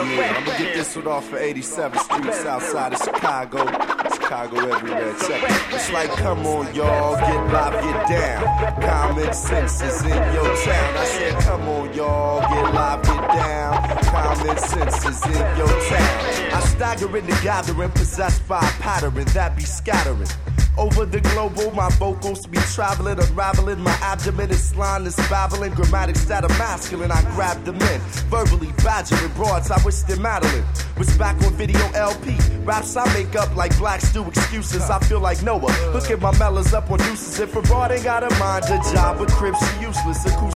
I'ma get this one off for 87th Street, south side of Chicago. Chicago everywhere. Check it. It's like, come on, y'all, get live, get down. Common sense is in your town. I said, come on, y'all, get live, get down. Common sense is in your town. I stagger in the gathering, possessed by a pattern that be scattering. Over the global, my vocals be traveling, unraveling. My abdomen is line is babbling. Grammatics that are masculine, I grab them in. Verbally badgering broads, I wish them Madeline was back on video LP. Raps I make up like blacks do excuses. I feel like Noah, look at my mellas up on deuces. If a broad ain't got a mind, a job with cribs, she useless. Acoustic